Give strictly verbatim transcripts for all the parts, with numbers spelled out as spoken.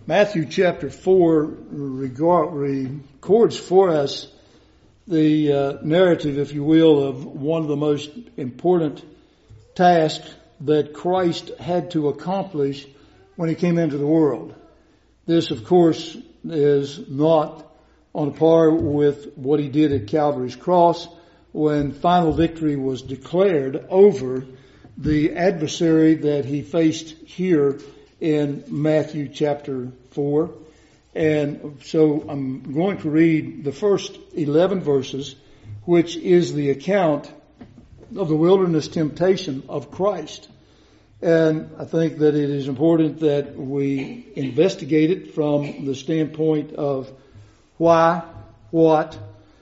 Matthew chapter four regard, records for us the uh, narrative, if you will, of one of the most important tasks that Christ had to accomplish when he came into the world. This, of course, is not on par with what he did at Calvary's cross when final victory was declared over the adversary that he faced here in Matthew chapter four. And so I'm going to read the first eleven verses, which is the account of the wilderness temptation of Christ. And I think that it is important that we investigate it from the standpoint of why, what,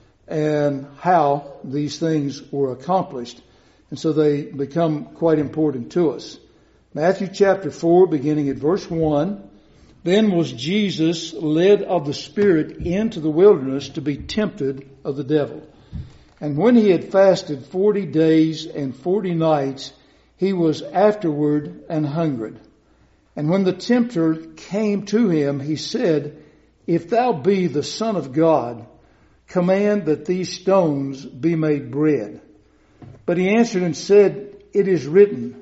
and how these things were accomplished. And so they become quite important to us. Matthew chapter four, beginning at verse one. Then was Jesus led of the Spirit into the wilderness to be tempted of the devil. And when he had fasted forty days and forty nights, he was afterward and hungered. And when the tempter came to him, he said, If thou be the Son of God, command that these stones be made bread. But he answered and said, It is written,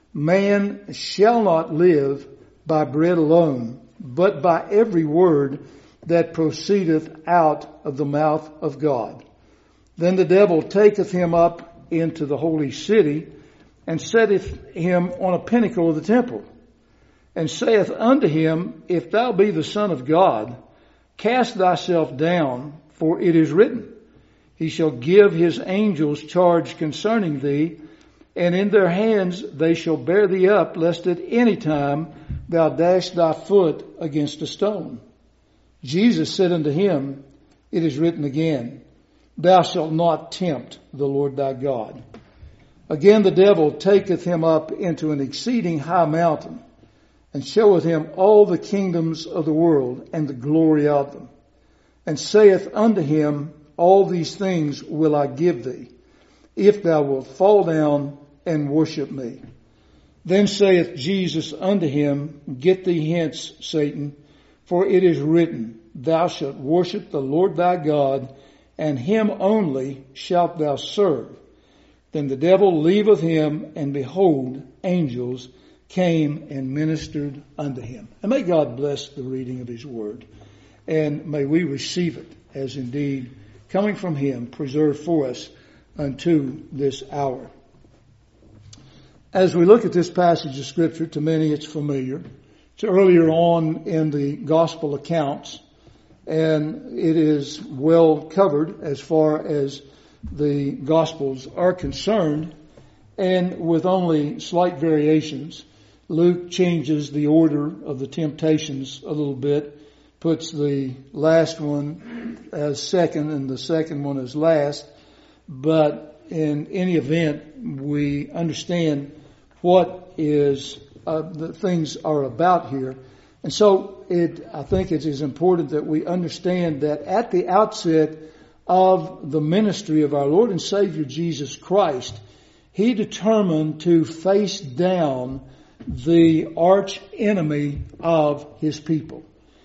Man shall not live by bread alone, but by every word that proceedeth out of the mouth of God. Then the devil taketh him up into the holy city, and setteth him on a pinnacle of the temple, and saith unto him, If thou be the Son of God, cast thyself down, for it is written, He shall give his angels charge concerning thee, and in their hands they shall bear thee up, lest at any time thou dash thy foot against a stone. Jesus said unto him, It is written again, Thou shalt not tempt the Lord thy God. Again the devil taketh him up into an exceeding high mountain, and showeth him all the kingdoms of the world and the glory of them, and saith unto him, All these things will I give thee, if thou wilt fall down and worship me. Then saith Jesus unto him, Get thee hence, Satan, for it is written, Thou shalt worship the Lord thy God, and him only shalt thou serve. Then the devil leaveth him, and behold, angels came and ministered unto him. And may God bless the reading of his word, and may we receive it as indeed coming from him, preserved for us unto this hour. As we look at this passage of Scripture, to many it's familiar. It's earlier on in the gospel accounts, and it is well covered as far as the Gospels are concerned, and with only slight variations. Luke changes the order of the temptations a little bit, puts the last one as second and the second one as last, but in any event, we understand what is uh, the things are about here. And so it, I think it is important that we understand that at the outset of the ministry of our Lord and Savior Jesus Christ, He determined to face down the arch enemy of His people.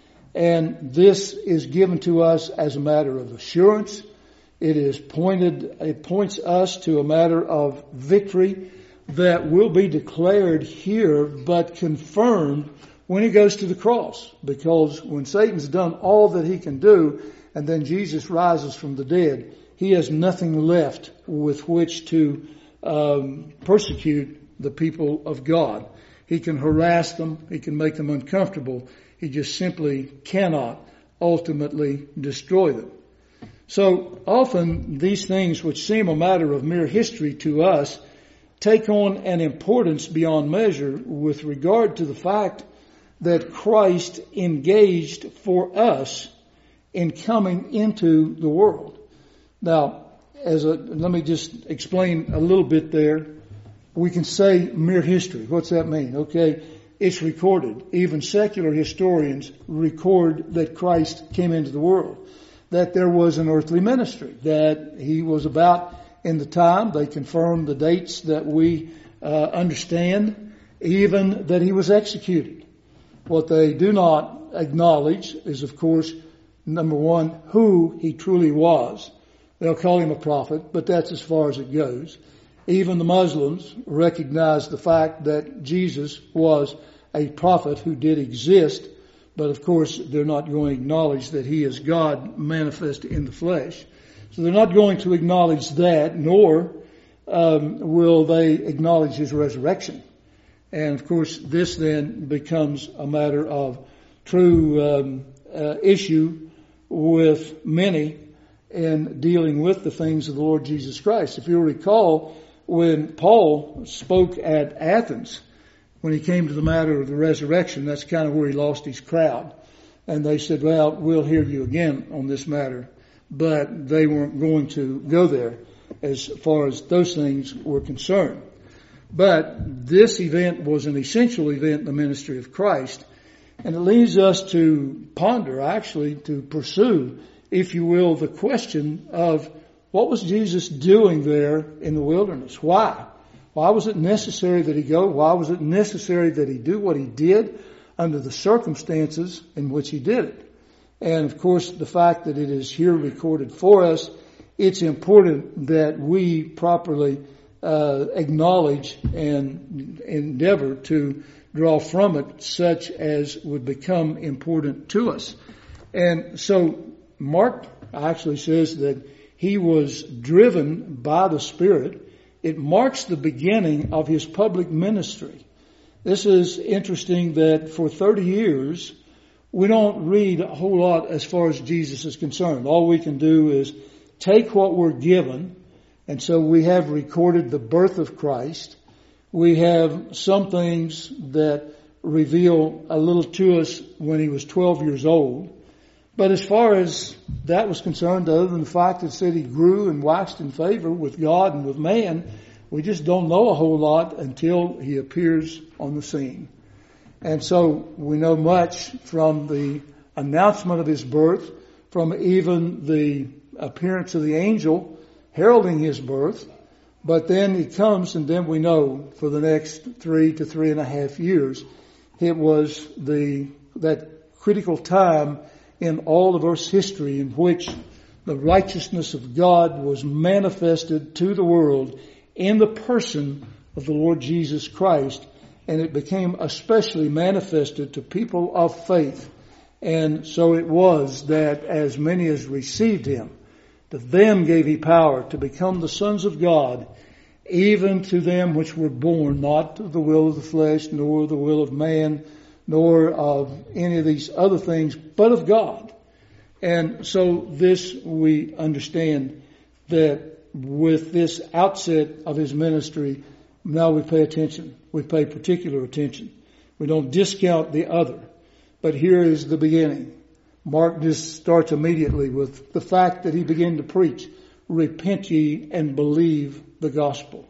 And this is given to us as a matter of assurance. It is pointed, it points us to a matter of victory that will be declared here, but confirmed when He goes to the cross. Because when Satan's done all that he can do, and then Jesus rises from the dead, he has nothing left with which to um, persecute the people of God. He can harass them. He can make them uncomfortable. He just simply cannot ultimately destroy them. So often these things which seem a matter of mere history to us take on an importance beyond measure with regard to the fact that Christ engaged for us in coming into the world. Now, as a, let me just explain a little bit there. We can say mere history. What's that mean? Okay, it's recorded. Even secular historians record that Christ came into the world, that there was an earthly ministry, that He was about in the time. They confirm the dates that we uh, understand, even that He was executed. What they do not acknowledge is, of course, number one, who he truly was. They'll call him a prophet, but that's as far as it goes. Even the Muslims recognize the fact that Jesus was a prophet who did exist, but of course they're not going to acknowledge that he is God manifest in the flesh. So they're not going to acknowledge that, nor um, will they acknowledge his resurrection. And of course this then becomes a matter of true um, uh, issue with many in dealing with the things of the Lord Jesus Christ. If you'll recall, when Paul spoke at Athens, when he came to the matter of the resurrection, that's kind of where he lost his crowd. And they said, well, we'll hear you again on this matter. But they weren't going to go there as far as those things were concerned. But this event was an essential event in the ministry of Christ. And it leads us to ponder, actually, to pursue, if you will, the question of what was Jesus doing there in the wilderness? Why? Why was it necessary that he go? Why was it necessary that he do what he did under the circumstances in which he did it? And of course, the fact that it is here recorded for us, it's important that we properly uh, acknowledge and endeavor to draw from it such as would become important to us. And so Mark actually says that he was driven by the Spirit. It marks the beginning of his public ministry. This is interesting that for thirty years, we don't read a whole lot as far as Jesus is concerned. All we can do is take what we're given. And so we have recorded the birth of Christ. We have some things that reveal a little to us when he was twelve years old. But as far as that was concerned, other than the fact that it said he grew and waxed in favor with God and with man, we just don't know a whole lot until he appears on the scene. And so we know much from the announcement of his birth, from even the appearance of the angel heralding his birth. But then he comes, and then we know for the next three to three and a half years, it was the that critical time in all of Earth's history in which the righteousness of God was manifested to the world in the person of the Lord Jesus Christ. And it became especially manifested to people of faith. And so it was that as many as received him, to them gave he power to become the sons of God, even to them which were born not of the will of the flesh, nor the will of man, nor of any of these other things, but of God. And so this we understand that with this outset of his ministry, now we pay attention. We pay particular attention. We don't discount the other. But here is the beginning. Mark just starts immediately with the fact that he began to preach, repent ye and believe the gospel.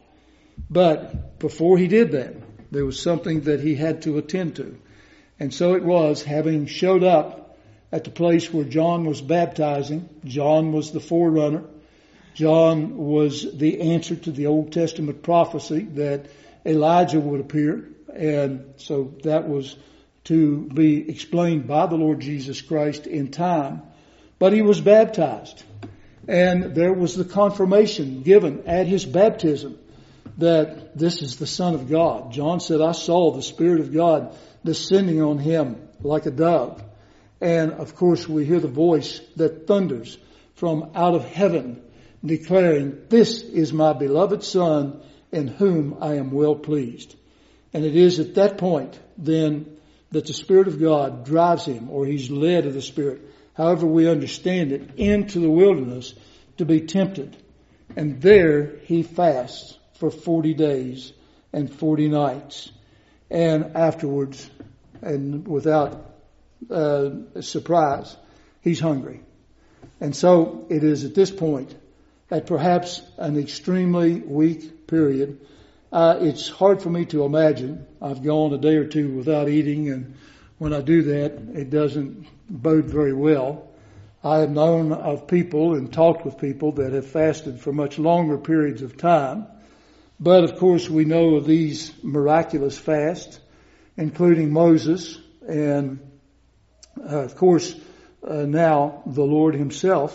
But before he did that, there was something that he had to attend to. And so it was, having showed up at the place where John was baptizing, John was the forerunner. John was the answer to the Old Testament prophecy that Elijah would appear. And so that was to be explained by the Lord Jesus Christ in time. But he was baptized. And there was the confirmation given at his baptism that this is the Son of God. John said, I saw the Spirit of God descending on him like a dove. And of course we hear the voice that thunders from out of heaven declaring, this is my beloved Son in whom I am well pleased. And it is at that point then that the Spirit of God drives him, or he's led of the Spirit, however we understand it, into the wilderness to be tempted. And there he fasts for forty days and forty nights. And afterwards, and without uh, surprise, he's hungry. And so it is at this point, at perhaps an extremely weak period, uh, it's hard for me to imagine. I've gone a day or two without eating, and when I do that, it doesn't bode very well. I have known of people and talked with people that have fasted for much longer periods of time. But of course we know of these miraculous fasts, including Moses and uh, of course uh, now the Lord himself,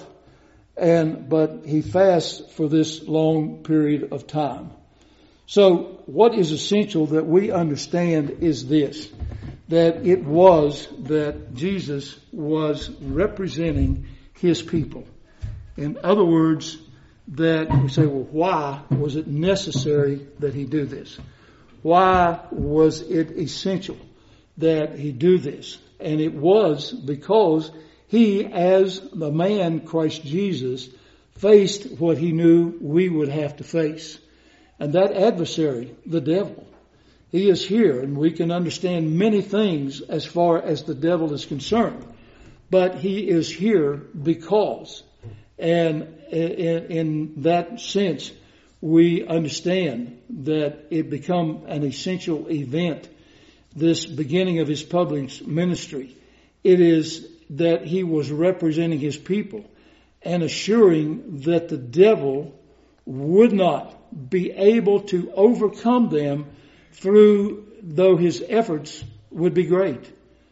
and but he fasts for this long period of time. So what is essential that we understand is this, that it was that Jesus was representing his people. In other words, that we say, well, why was it necessary that he do this? Why was it essential that he do this? And it was because he, as the man Christ Jesus, faced what he knew we would have to face. And that adversary, the devil, he is here, and we can understand many things as far as the devil is concerned. But he is here because, and in, in that sense, we understand that it become an essential event, this beginning of his public ministry. It is that he was representing his people and assuring that the devil would not be able to overcome them through, though his efforts would be great.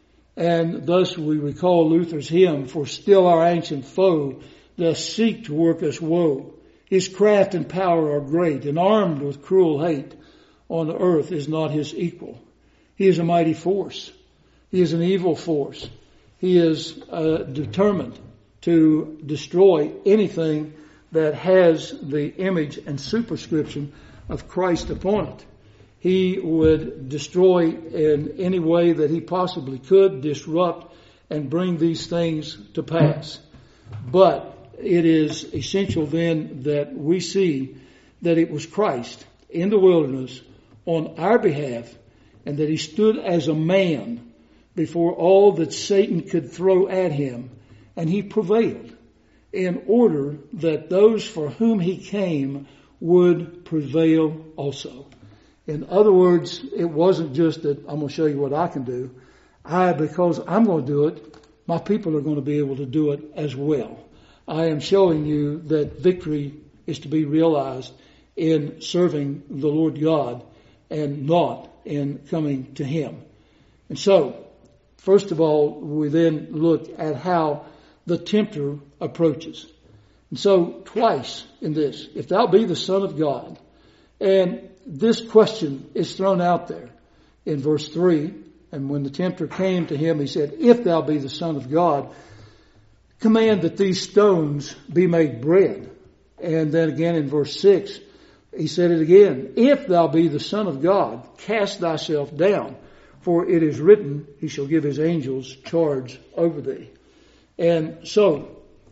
And thus we recall Luther's hymn, "For still our ancient foe does seek to work us woe. His craft and power are great, and armed with cruel hate on earth is not his equal. He is a mighty force. He is an evil force. He is uh, determined to destroy anything that has the image and superscription of Christ upon it. He would destroy in any way that he possibly could, disrupt, and bring these things to pass. But it is essential then that we see that it was Christ in the wilderness on our behalf, and that he stood as a man before all that Satan could throw at him, and he prevailed in order that those for whom he came would prevail also. In other words, it wasn't just that I'm going to show you what I can do. I, because I'm going to do it, my people are going to be able to do it as well. I am showing you that victory is to be realized in serving the Lord God and not in coming to him. And so, first of all, we then look at how the tempter approaches. And so, twice in this, if thou be the Son of God, and this question is thrown out there in verse three, and when the tempter came to him, he said, if thou be the Son of God, command that these stones be made bread. And then again in verse six, he said it again, if thou be the Son of God, cast thyself down, for it is written, he shall give his angels charge over thee. And so,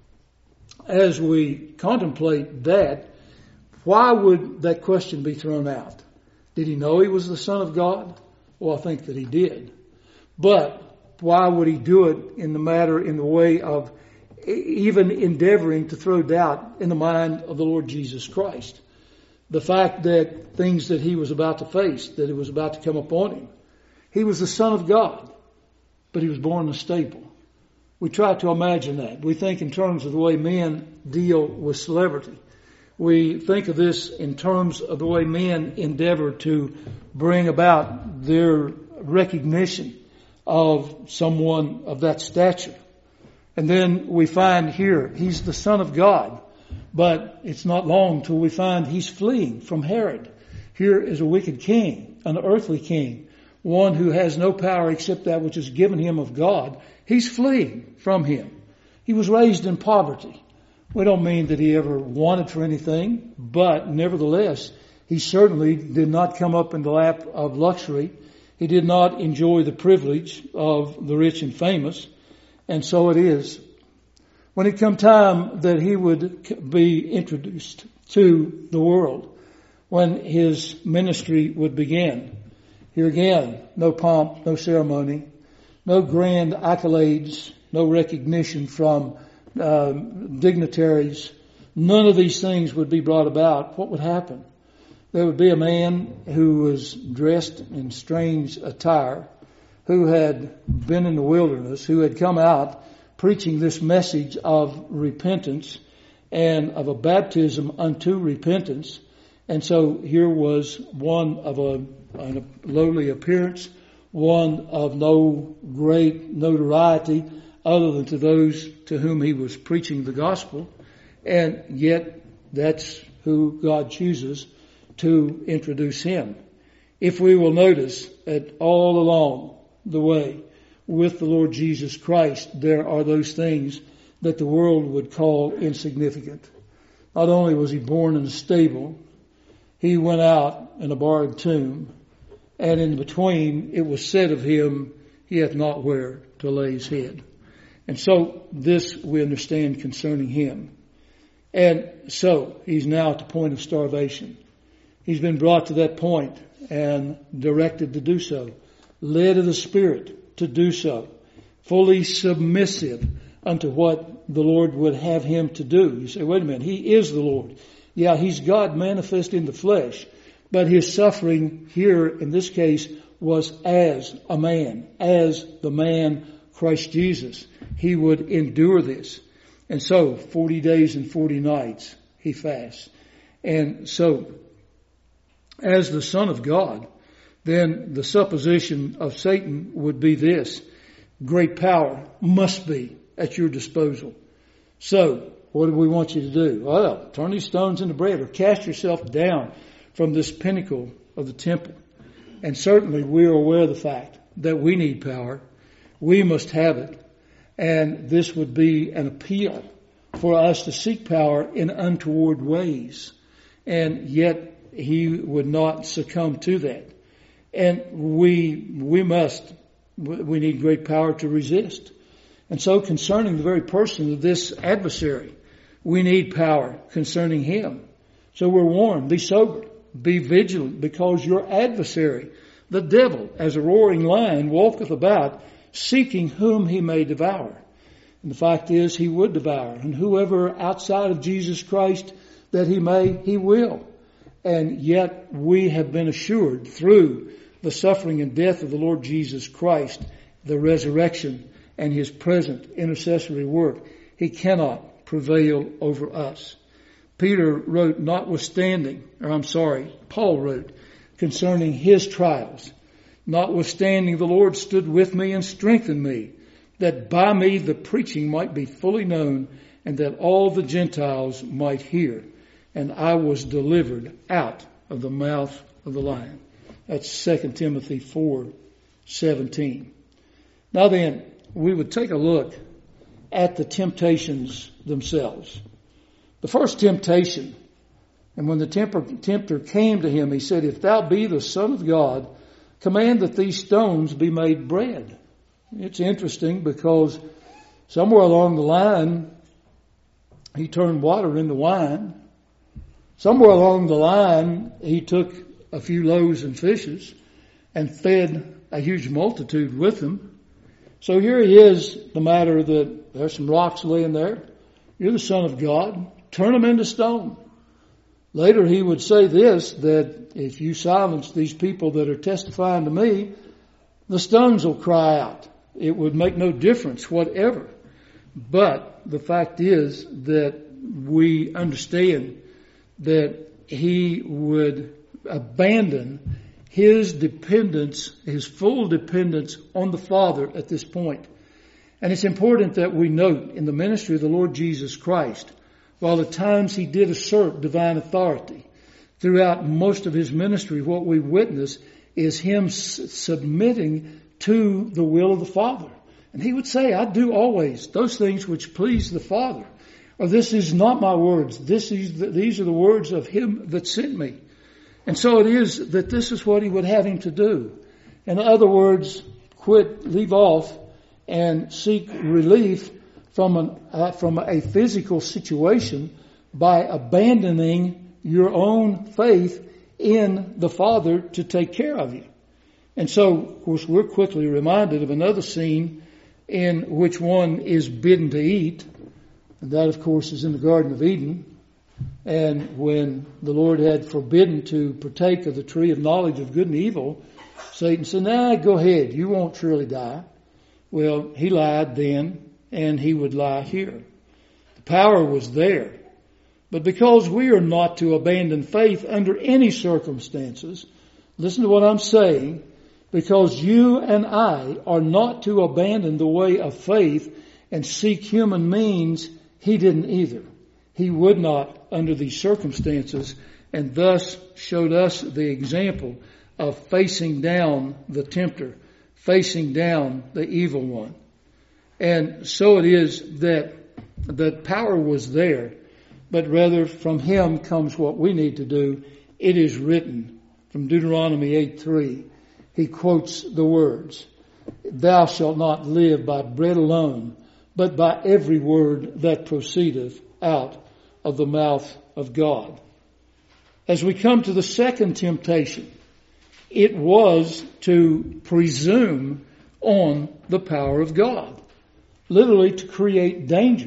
as we contemplate that, why would that question be thrown out? Did he know he was the Son of God? Well, I think that he did. But why would he do it in the matter, in the way of even endeavoring to throw doubt in the mind of the Lord Jesus Christ? The fact that things that he was about to face, that it was about to come upon him. He was the Son of God, but he was born in a stable. We try to imagine that. We think in terms of the way men deal with celebrity. We think of this in terms of the way men endeavor to bring about their recognition of someone of that stature. And then we find here, he's the Son of God. But it's not long till we find he's fleeing from Herod. Here is a wicked king, an earthly king, one who has no power except that which is given him of God. He's fleeing from him. He was raised in poverty. We don't mean that he ever wanted for anything, but nevertheless, he certainly did not come up in the lap of luxury. He did not enjoy the privilege of the rich and famous. And so it is. When it come time that he would be introduced to the world, when his ministry would begin, here again, no pomp, no ceremony, no grand accolades, no recognition from uh, dignitaries. None of these things would be brought about. What would happen? There would be a man who was dressed in strange attire, who had been in the wilderness, who had come out preaching this message of repentance and of a baptism unto repentance. And so here was one of a, a lowly appearance, one of no great notoriety other than to those to whom he was preaching the gospel. And yet that's who God chooses to introduce him. If we will notice that all along the way with the Lord Jesus Christ, there are those things that the world would call insignificant. Not only was he born in a stable, he went out in a borrowed tomb, and in between it was said of him, he hath not where to lay his head. And so this we understand concerning him. And so he's now at the point of starvation. He's been brought to that point and directed to do so, led of the Spirit to do so, fully submissive unto what the Lord would have him to do. You say, wait a minute, he is the Lord. Yeah, he's God manifest in the flesh, but his suffering here in this case was as a man, as the man Christ Jesus. He would endure this. And so forty days and forty nights he fasts. And so as the Son of God, then the supposition of Satan would be this: great power must be at your disposal. So what do we want you to do? Well, turn these stones into bread, or cast yourself down from this pinnacle of the temple. And certainly we are aware of the fact that we need power. We must have it. And this would be an appeal for us to seek power in untoward ways. And yet he would not succumb to that. And we, we must, we need great power to resist. And so concerning the very person of this adversary, we need power concerning him. So we're warned, be sober, be vigilant, because your adversary, the devil, as a roaring lion, walketh about, seeking whom he may devour. And the fact is, he would devour. And whoever outside of Jesus Christ that he may, he will. And yet we have been assured through the suffering and death of the Lord Jesus Christ, the resurrection, and his present intercessory work, he cannot prevail over us. Peter wrote, notwithstanding, or I'm sorry, Paul wrote concerning his trials, notwithstanding the Lord stood with me and strengthened me, that by me the preaching might be fully known, and that all the Gentiles might hear. And I was delivered out of the mouth of the lion. That's Second Timothy four seventeen. Now then, we would take a look at the temptations themselves. The first temptation, and when the tempter came to him, he said, if thou be the Son of God, command that these stones be made bread. It's interesting because somewhere along the line, he turned water into wine. Somewhere along the line, he took a few loaves and fishes and fed a huge multitude with them. So here he is, the matter that there's some rocks laying there. You're the Son of God. Turn them into stone. Later he would say this, that if you silence these people that are testifying to me, the stones will cry out. It would make no difference whatever. But the fact is that we understand that he would abandon his dependence, his full dependence on the Father at this point. And it's important that we note in the ministry of the Lord Jesus Christ, while at times he did assert divine authority, throughout most of his ministry, what we witness is him s- submitting to the will of the Father. And he would say, I do always those things which please the Father. Or this is not my words. This is the, these are the words of him that sent me. And so it is that this is what he would have him to do. In other words, quit, leave off, and seek relief from an uh, from a physical situation by abandoning your own faith in the Father to take care of you. And so, of course, we're quickly reminded of another scene in which one is bidden to eat. And that, of course, is in the Garden of Eden. And when the Lord had forbidden to partake of the tree of knowledge of good and evil, Satan said, nah, go ahead. You won't surely die. Well, he lied then, and he would lie here. The power was there. But because we are not to abandon faith under any circumstances, listen to what I'm saying, because you and I are not to abandon the way of faith and seek human means, he didn't either. He would not under these circumstances, and thus showed us the example of facing down the tempter, facing down the evil one. And so it is that the power was there, but rather from him comes what we need to do. It is written from Deuteronomy eight three. He quotes the words, "Thou shalt not live by bread alone, but by every word that proceedeth out of the mouth of God." As we come to the second temptation, it was to presume on the power of God, literally to create danger.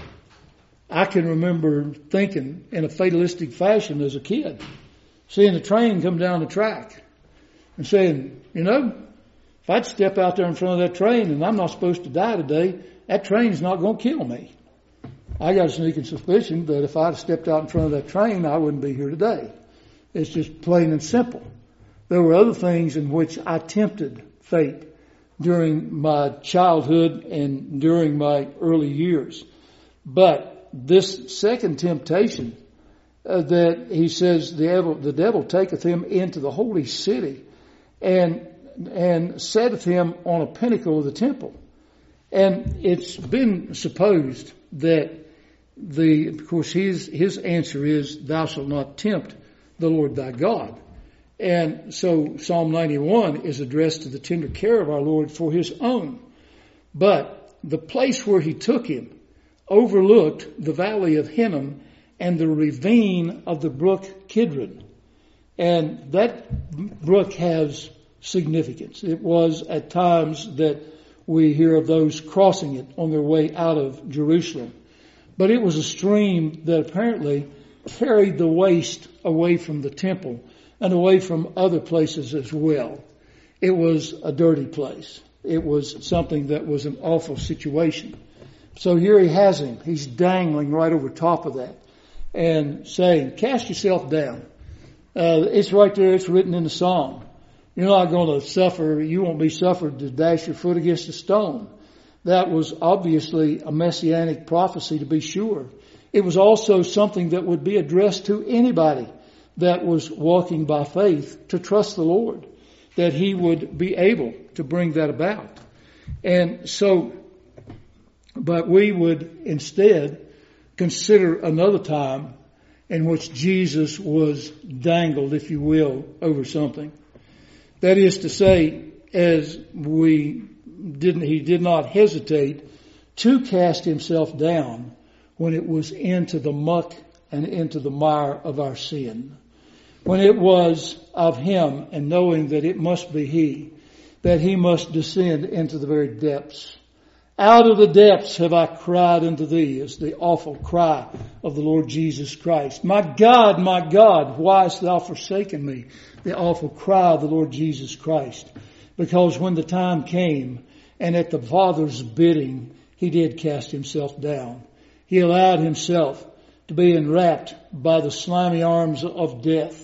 I can remember thinking in a fatalistic fashion as a kid, seeing a train come down the track and saying, you know, if I'd step out there in front of that train and I'm not supposed to die today, that train's not going to kill me. I got a sneaking suspicion that if I'd stepped out in front of that train, I wouldn't be here today. It's just plain and simple. There were other things in which I tempted fate during my childhood and during my early years. But this second temptation uh, that he says the devil, the devil taketh him into the holy city and and setteth him on a pinnacle of the temple. And it's been supposed that the, of course, his, his answer is, "Thou shalt not tempt the Lord thy God." And so Psalm ninety-one is addressed to the tender care of our Lord for his own. But the place where he took him overlooked the valley of Hinnom and the ravine of the brook Kidron. And that brook has significance. It was at times that we hear of those crossing it on their way out of Jerusalem. But it was a stream that apparently carried the waste away from the temple and away from other places as well. It was a dirty place. It was something that was an awful situation. So here he has him. He's dangling right over top of that and saying, cast yourself down. Uh, it's right there. It's written in the Psalm. You're not going to suffer. You won't be suffered to dash your foot against a stone. That was obviously a messianic prophecy, to be sure. It was also something that would be addressed to anybody that was walking by faith to trust the Lord, that he would be able to bring that about. And so, but we would instead consider another time in which Jesus was dangled, if you will, over something. That is to say, as we didn't, he did not hesitate to cast himself down when it was into the muck and into the mire of our sin. When it was of him, and knowing that it must be he, that he must descend into the very depths. Out of the depths have I cried unto thee, is the awful cry of the Lord Jesus Christ. My God, my God, why hast thou forsaken me? The awful cry of the Lord Jesus Christ. Because when the time came, and at the Father's bidding, he did cast himself down. He allowed himself to be enwrapped by the slimy arms of death.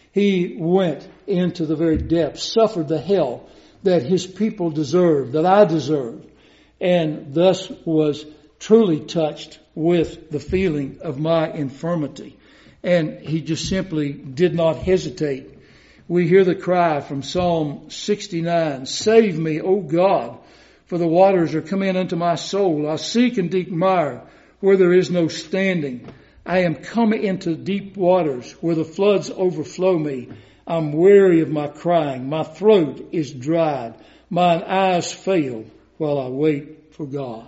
He went into the very depths, suffered the hell that his people deserved, that I deserved, and thus was truly touched with the feeling of my infirmity. And he just simply did not hesitate. We hear the cry from Psalm sixty-nine, "Save me, O God, for the waters are come in unto my soul. I seek in deep mire where there is no standing. I am come into deep waters where the floods overflow me. I'm weary of my crying. My throat is dried. Mine eyes fail while I wait for God."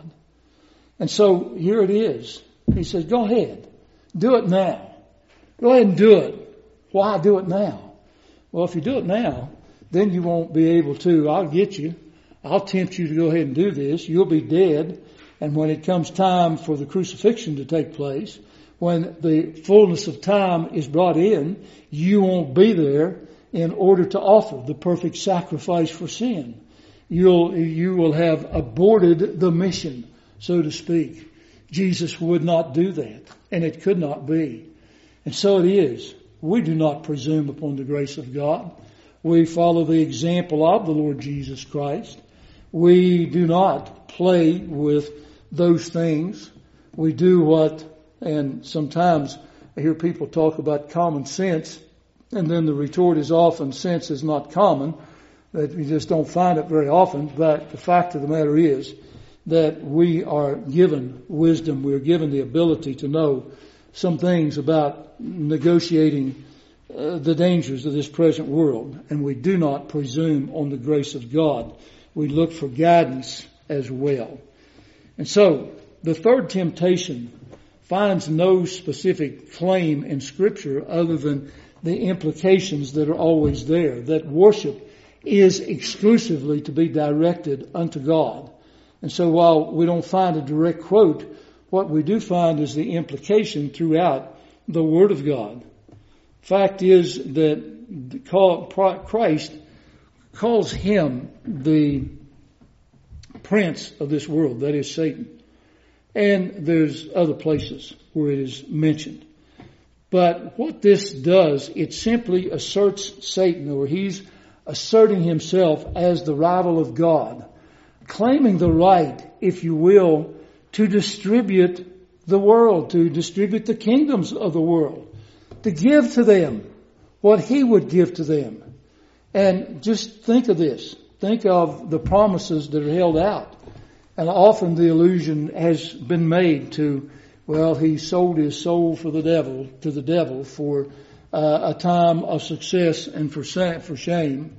And so here it is. He says, go ahead. Do it now. Go ahead and do it. Why do it now? Well, if you do it now, then you won't be able to. I'll get you. I'll tempt you to go ahead and do this. You'll be dead. And when it comes time for the crucifixion to take place, when the fullness of time is brought in, you won't be there in order to offer the perfect sacrifice for sin. You'll, you will have aborted the mission, so to speak. Jesus would not do that, and it could not be. And so it is. We do not presume upon the grace of God. We follow the example of the Lord Jesus Christ. We do not play with those things. We do what, and sometimes I hear people talk about common sense, and then the retort is often sense is not common, that we just don't find it very often. But the fact of the matter is that we are given wisdom. We are given the ability to know some things about negotiating uh, the dangers of this present world, and we do not presume on the grace of God. We look for guidance as well. And so, the third temptation finds no specific claim in Scripture other than the implications that are always there, that worship is exclusively to be directed unto God. And so while we don't find a direct quote, what we do find is the implication throughout the Word of God. Fact is that Christ calls him the prince of this world, that is Satan. And there's other places where it is mentioned. But what this does, it simply asserts Satan, or he's asserting himself as the rival of God, claiming the right, if you will, to distribute the world, to distribute the kingdoms of the world, to give to them what he would give to them. And just think of this. Think of the promises that are held out. And often the allusion has been made to, well, he sold his soul for the devil, to the devil for uh, a time of success and for for shame.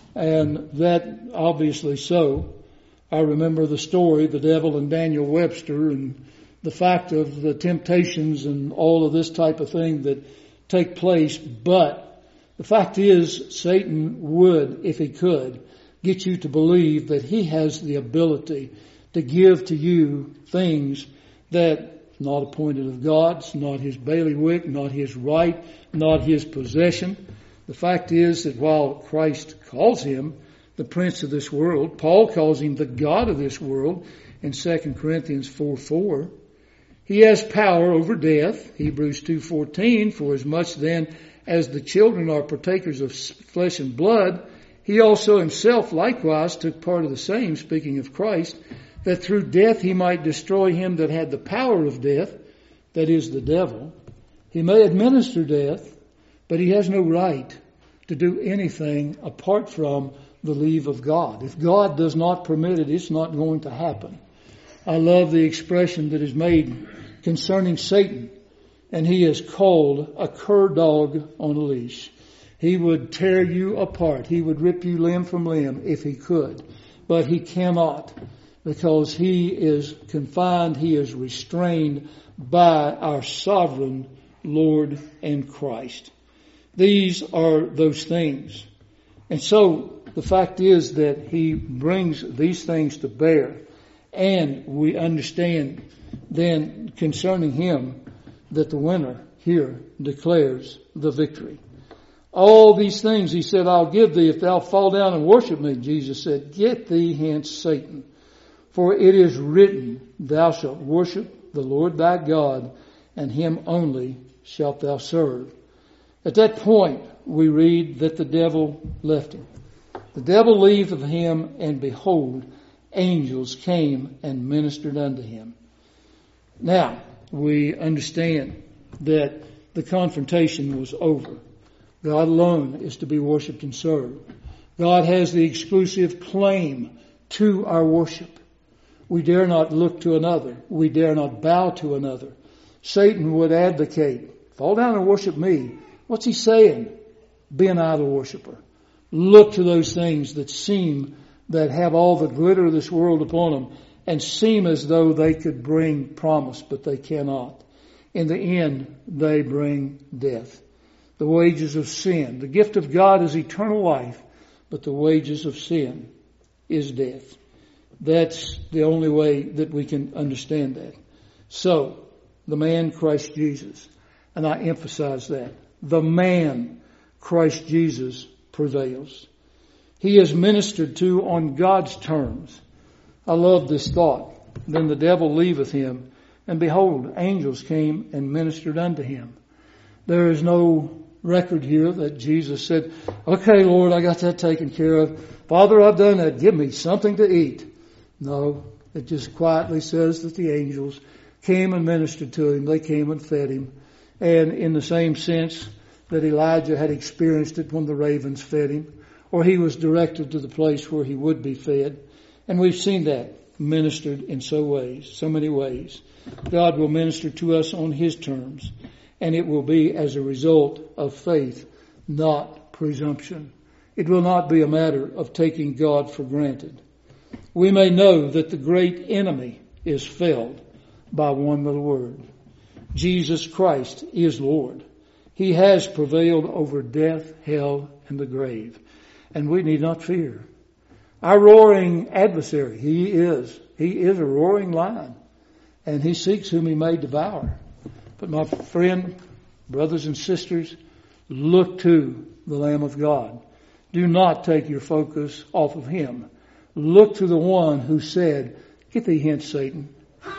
And that obviously so. I remember the story, the devil and Daniel Webster, and the fact of the temptations and all of this type of thing that take place. But the fact is, Satan would, if he could, get you to believe that he has the ability to give to you things that not appointed of God, it's not his bailiwick, not his right, not his possession. The fact is that while Christ calls him the prince of this world, Paul calls him the God of this world in Second Corinthians four four. He has power over death, Hebrews two fourteen, for as much then as the children are partakers of flesh and blood, he also himself likewise took part of the same, speaking of Christ, that through death he might destroy him that had the power of death, that is the devil. He may administer death, but he has no right to do anything apart from the leave of God. If God does not permit it, it's not going to happen. I love the expression that is made concerning Satan, and he is called a cur dog on a leash. He would tear you apart. He would rip you limb from limb if he could, but he cannot, because he is confined, he is restrained by our sovereign Lord and Christ. These are those things. And so the fact is that he brings these things to bear, and we understand then concerning him that the winner here declares the victory. All these things he said, I'll give thee if thou fall down and worship me. Jesus said, get thee hence, Satan. For it is written, thou shalt worship the Lord thy God, and him only shalt thou serve. At that point, we read that the devil left him. The devil leaveth him, and behold, angels came and ministered unto him. Now, we understand that the confrontation was over. God alone is to be worshipped and served. God has the exclusive claim to our worship. We dare not look to another. We dare not bow to another. Satan would advocate, fall down and worship me. What's he saying? Be an idol worshiper. Look to those things that seem, that have all the glitter of this world upon them and seem as though they could bring promise, but they cannot. In the end, they bring death. The wages of sin. The gift of God is eternal life, but the wages of sin is death. That's the only way that we can understand that. So, the man Christ Jesus, and I emphasize that, the man Christ Jesus prevails. He is ministered to on God's terms. I love this thought. Then the devil leaveth him, and behold, angels came and ministered unto him. There is no record here that Jesus said, okay, Lord, I got that taken care of. Father, I've done that. Give me something to eat. No, it just quietly says that the angels came and ministered to him. They came and fed him. And in the same sense that Elijah had experienced it when the ravens fed him, or he was directed to the place where he would be fed. And we've seen that ministered in so ways, so many ways. God will minister to us on his terms, and it will be as a result of faith, not presumption. It will not be a matter of taking God for granted. We may know that the great enemy is felled by one little word. Jesus Christ is Lord. He has prevailed over death, hell, and the grave. And we need not fear. Our roaring adversary, he is. He is a roaring lion. And he seeks whom he may devour. But my friend, brothers and sisters, look to the Lamb of God. Do not take your focus off of him. Look to the one who said, get thee hence, Satan.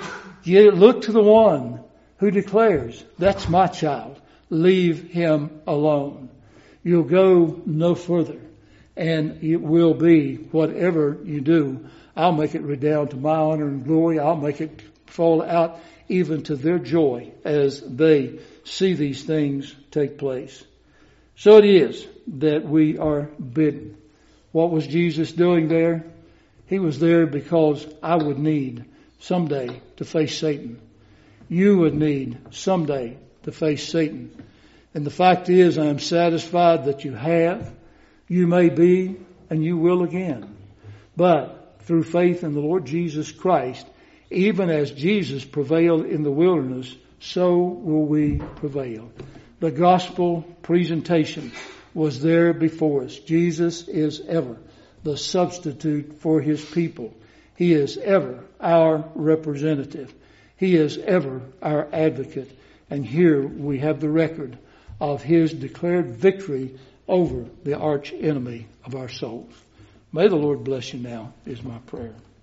Look to the one who declares, that's my child. Leave him alone. You'll go no further. And it will be whatever you do. I'll make it redound to my honor and glory. I'll make it fall out even to their joy as they see these things take place. So it is that we are bidden. What was Jesus doing there? He was there because I would need someday to face Satan. You would need someday to face Satan. And the fact is, I am satisfied that you have, you may be, and you will again. But through faith in the Lord Jesus Christ, even as Jesus prevailed in the wilderness, so will we prevail. The gospel presentation was there before us. Jesus is ever the substitute for his people. He is ever our representative. He is ever our advocate. And here we have the record of his declared victory over the arch enemy of our souls. May the Lord bless you now, is my prayer.